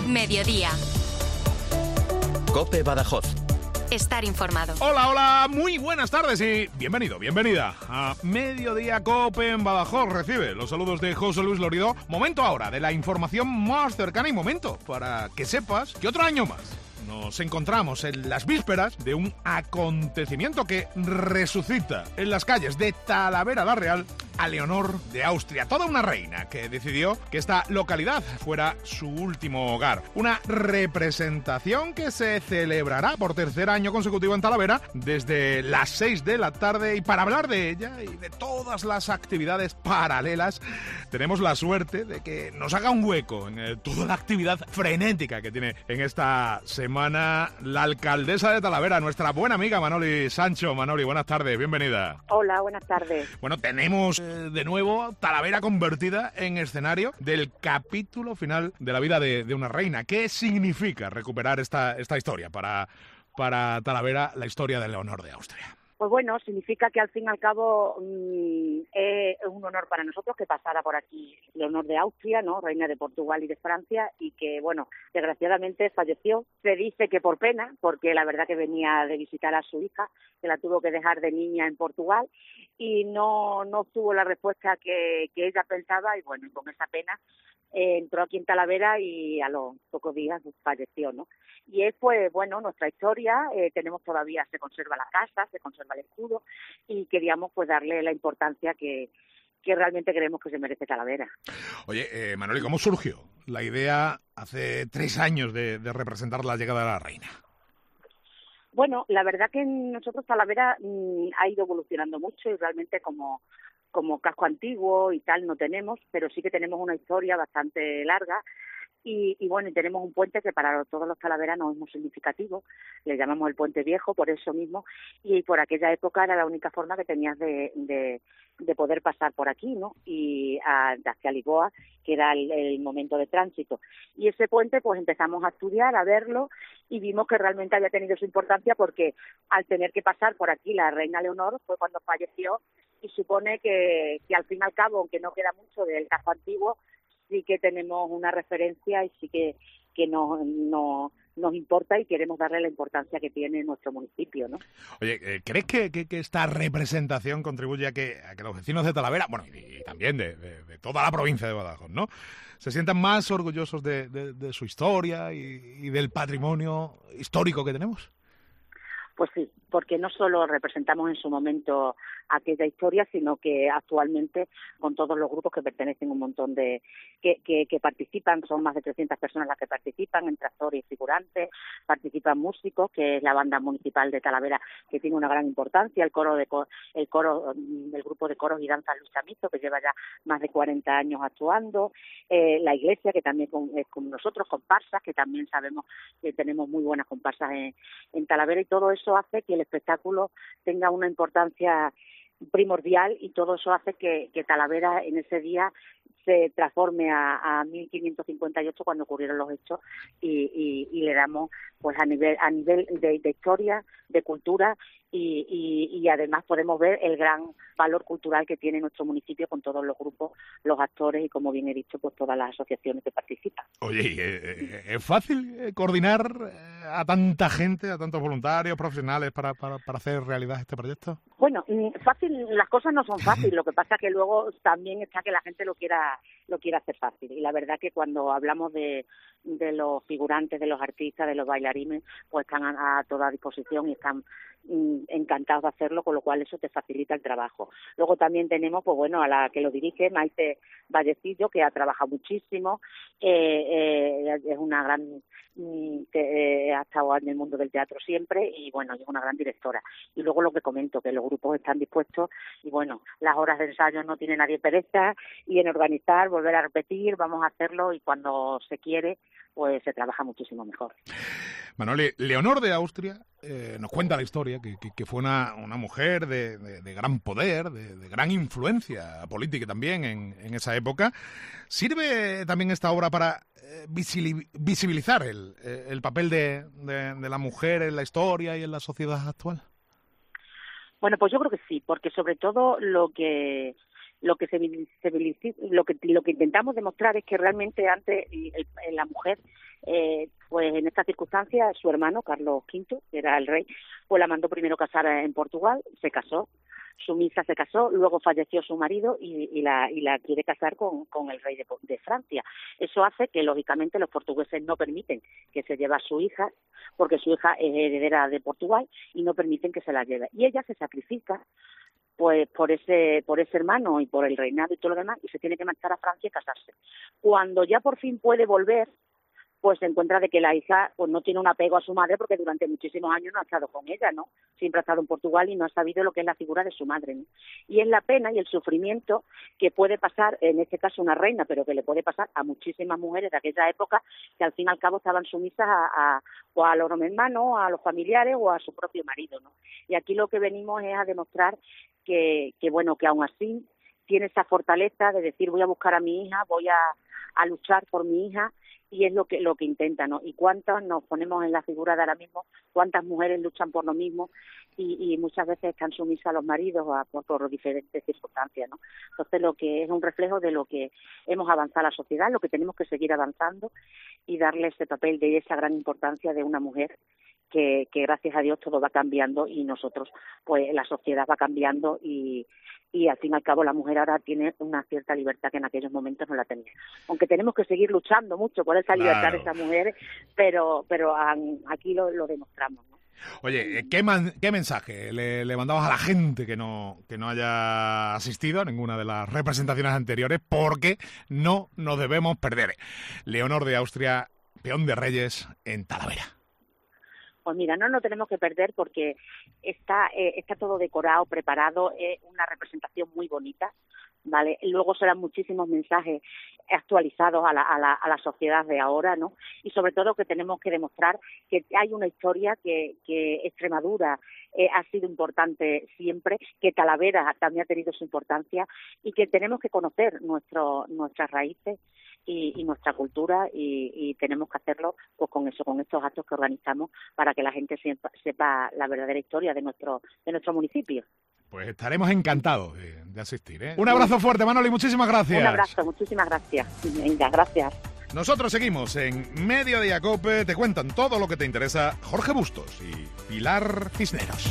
Mediodía. COPE Badajoz. Estar informado. Hola, hola, muy buenas tardes y bienvenido, bienvenida a Mediodía COPE en Badajoz. Recibe los saludos de José Luis Lorido. Momento ahora de la información más cercana y momento para que sepas que otro año más nos encontramos en las vísperas de un acontecimiento que resucita en las calles de Talavera la Real a Leonor de Austria, toda una reina que decidió que esta localidad fuera su último hogar. Una representación que se celebrará por tercer año consecutivo en Talavera desde las 6 de la tarde, y para hablar de ella y de todas las actividades paralelas tenemos la suerte de que nos haga un hueco en toda la actividad frenética que tiene en esta semana la alcaldesa de Talavera, nuestra buena amiga Manoli Sancho. Manoli, buenas tardes, bienvenida. Hola, buenas tardes. Bueno, tenemos de nuevo Talavera convertida en escenario del capítulo final de la vida de una reina. ¿Qué significa recuperar esta historia para Talavera, la historia de Leonor de Austria? Pues bueno, significa que al fin y al cabo es un honor para nosotros que pasara por aquí Leonor de Austria, ¿no? Reina de Portugal y de Francia, y que, bueno, desgraciadamente falleció. Se dice que por pena, porque la verdad que venía de visitar a su hija, que la tuvo que dejar de niña en Portugal, y no tuvo la respuesta que ella pensaba, y bueno, y con esa pena entró aquí en Talavera y a los pocos días falleció, ¿no? Y es, pues, bueno, nuestra historia. Tenemos todavía, se conserva la casa, se conserva el escudo, y queríamos, pues, darle la importancia que realmente creemos que se merece Talavera. Oye, Manoli, ¿cómo surgió la idea hace 3 años de representar la llegada de la reina? Bueno, la verdad que nosotros Talavera ha ido evolucionando mucho, y realmente como casco antiguo y tal no tenemos, pero sí que tenemos una historia bastante larga. Y bueno, y tenemos un puente que para todos los talaveranos es muy significativo, le llamamos el Puente Viejo por eso mismo, y por aquella época era la única forma que tenías de poder pasar por aquí, ¿no? Y hacia Lisboa, que era el momento de tránsito. Y ese puente, pues empezamos a estudiar, a verlo, y vimos que realmente había tenido su importancia, porque al tener que pasar por aquí la reina Leonor fue cuando falleció, y supone que al fin y al cabo, aunque no queda mucho del casco antiguo, sí que tenemos una referencia y sí que nos importa, y queremos darle la importancia que tiene nuestro municipio, ¿no? Oye, ¿crees que esta representación contribuye a que los vecinos de Talavera, bueno, y también de toda la provincia de Badajoz, ¿no?, se sientan más orgullosos de su historia y del patrimonio histórico que tenemos? Pues sí, porque no solo representamos en su momento aquella historia, sino que actualmente, con todos los grupos que pertenecen, un montón de que participan, son más de 300 personas las que participan, entre actores y figurantes, participan músicos, que es la banda municipal de Talavera, que tiene una gran importancia, el grupo de coros y danzas Luis Chamizo, que lleva ya más de 40 años actuando, la iglesia, que también es con nosotros, comparsas, que también sabemos que tenemos muy buenas comparsas en Talavera, y todo eso hace que el espectáculo tenga una importancia primordial, y todo eso hace que Talavera en ese día se transforme a 1558, cuando ocurrieron los hechos, y le damos, pues, a nivel de historia, de cultura, y además podemos ver el gran valor cultural que tiene nuestro municipio, con todos los grupos, los actores y, como bien he dicho, pues todas las asociaciones que participan. Oye, ¿es fácil coordinar a tanta gente, a tantos voluntarios, profesionales para hacer realidad este proyecto? Bueno, fácil, las cosas no son fáciles, lo que pasa es que luego también está que la gente lo quiera hacer fácil, y la verdad que cuando hablamos de los figurantes, de los artistas, de los bailarines, pues están a toda disposición y están encantados de hacerlo, con lo cual eso te facilita el trabajo. Luego también tenemos, pues bueno, a la que lo dirige, Maite Vallecillo, que ha trabajado muchísimo, es una gran que ha estado en el mundo del teatro siempre, y bueno, es una gran directora. Y luego lo que comento, que los grupos están dispuestos, y bueno, las horas de ensayo no tiene nadie pereza, y en organizar, volver a repetir, vamos a hacerlo, y cuando se quiere, pues se trabaja muchísimo mejor. Manoli, Leonor de Austria nos cuenta la historia, que fue una mujer de gran poder, de gran influencia política también en esa época. ¿Sirve también esta obra para visibilizar el papel de la mujer en la historia y en la sociedad actual? Bueno, pues yo creo que sí, porque sobre todo lo que intentamos demostrar es que realmente antes la mujer Pues en estas circunstancias su hermano, Carlos V, que era el rey, pues la mandó primero casar en Portugal, se casó, sumisa se casó, luego falleció su marido y la quiere casar con el rey de Francia. Eso hace que, lógicamente, los portugueses no permiten que se lleve a su hija, porque su hija es heredera de Portugal, y no permiten que se la lleve. Y ella se sacrifica pues por ese hermano y por el reinado y todo lo demás, y se tiene que marchar a Francia y casarse. Cuando ya por fin puede volver, pues se encuentra de que la hija pues no tiene un apego a su madre, porque durante muchísimos años no ha estado con ella, ¿no? Siempre ha estado en Portugal y no ha sabido lo que es la figura de su madre, ¿no? Y es la pena y el sufrimiento que puede pasar, en este caso una reina, pero que le puede pasar a muchísimas mujeres de aquella época, que al fin y al cabo estaban sumisas o a los hermanos, a los familiares o a su propio marido, ¿no? Y aquí lo que venimos es a demostrar que bueno, que aún así tiene esa fortaleza de decir, voy a buscar a mi hija, voy a luchar por mi hija, y es lo que intenta, ¿no? Y cuántas nos ponemos en la figura de ahora mismo, cuántas mujeres luchan por lo mismo y muchas veces están sumisas a los maridos por diferentes circunstancias, ¿no? Entonces, lo que es un reflejo de lo que hemos avanzado a la sociedad, lo que tenemos que seguir avanzando y darle ese papel de esa gran importancia de una mujer que gracias a Dios todo va cambiando, y nosotros, pues la sociedad va cambiando y al fin y al cabo la mujer ahora tiene una cierta libertad que en aquellos momentos no la tenía. Aunque tenemos que seguir luchando mucho por esa libertad de esas mujeres, pero aquí lo demostramos, ¿no? Oye, ¿qué mensaje le mandamos a la gente que no haya asistido a ninguna de las representaciones anteriores? Porque no nos debemos perder. Leonor de Austria, Peón de Reyes en Talavera. Pues mira, no nos tenemos que perder porque está todo decorado, preparado, es una representación muy bonita, ¿vale? Luego serán muchísimos mensajes actualizados a la sociedad de ahora, ¿no? Y sobre todo que tenemos que demostrar que hay una historia que Extremadura ha sido importante siempre, que Talavera también ha tenido su importancia y que tenemos que conocer nuestras raíces y nuestra cultura y tenemos que hacerlo pues con estos actos que organizamos para que la gente sepa la verdadera historia de nuestro municipio. Pues estaremos encantados de asistir, ¿eh? Un abrazo fuerte, Manoli, muchísimas gracias. Un abrazo, muchísimas gracias. Venga, gracias. Nosotros seguimos en Mediodía Cope, te cuentan todo lo que te interesa Jorge Bustos y Pilar Cisneros.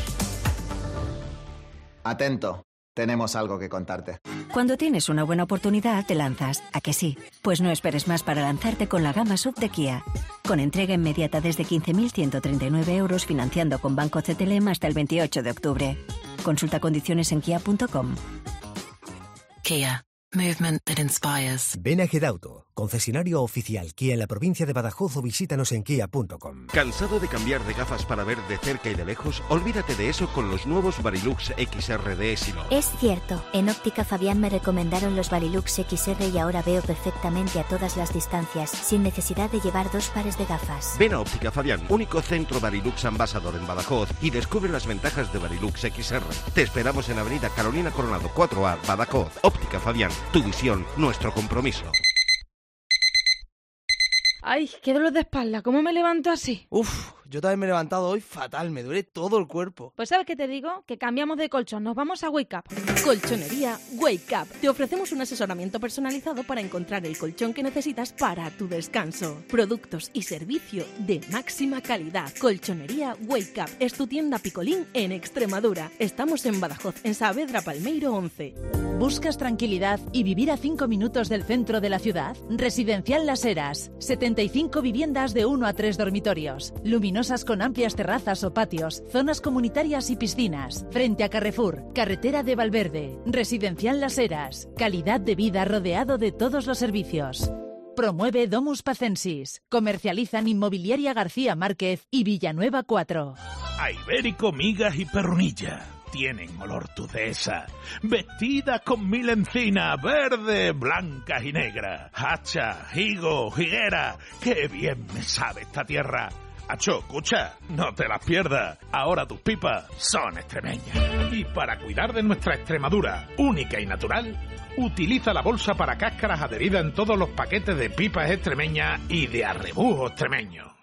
Atento, tenemos algo que contarte. Cuando tienes una buena oportunidad, te lanzas. ¿A que sí? Pues no esperes más para lanzarte con la gama SUV de Kia. Con entrega inmediata desde 15.139 euros, financiando con Banco CTLM hasta el 28 de octubre. Consulta condiciones en kia.com. Kia. Movement that inspires. Ven a Gedauto, concesionario oficial Kia en la provincia de Badajoz, o visítanos en kia.com. ¿Cansado de cambiar de gafas para ver de cerca y de lejos? Olvídate de eso con los nuevos Varilux XR de Essilor. Es cierto, en Óptica Fabián me recomendaron los Varilux XR y ahora veo perfectamente a todas las distancias, sin necesidad de llevar dos pares de gafas. Ven a Óptica Fabián, único centro Varilux Ambassador en Badajoz, y descubre las ventajas de Varilux XR. Te esperamos en Avenida Carolina Coronado 4A, Badajoz. Óptica Fabián, tu visión, nuestro compromiso. Ay, qué dolor de espalda, ¿cómo me levanto así? Uf, yo también me he levantado hoy fatal, me duele todo el cuerpo. Pues ¿sabes qué te digo? Que cambiamos de colchón, nos vamos a Wake Up. Colchonería Wake Up. Te ofrecemos un asesoramiento personalizado para encontrar el colchón que necesitas para tu descanso. Productos y servicio de máxima calidad. Colchonería Wake Up es tu tienda Picolín en Extremadura. Estamos en Badajoz, en Saavedra Palmeiro 11. ¿Buscas tranquilidad y vivir a 5 minutos del centro de la ciudad? Residencial Las Heras. 75 viviendas de 1 a 3 dormitorios. Luminosas con amplias terrazas o patios. Zonas comunitarias y piscinas. Frente a Carrefour. Carretera de Valverde. Residencial Las Heras. Calidad de vida rodeado de todos los servicios. Promueve Domus Pacensis. Comercializan Inmobiliaria García Márquez y Villanueva 4. A Ibérico, migas y pernilla. Tienen olor tudesa, vestida con 1000 encinas, verde, blancas y negras, hacha, higo, higuera, qué bien me sabe esta tierra. Acho, escucha, no te las pierdas, ahora tus pipas son extremeñas. Y para cuidar de nuestra Extremadura, única y natural, utiliza la bolsa para cáscaras adherida en todos los paquetes de pipas extremeñas y de arrebujo extremeño.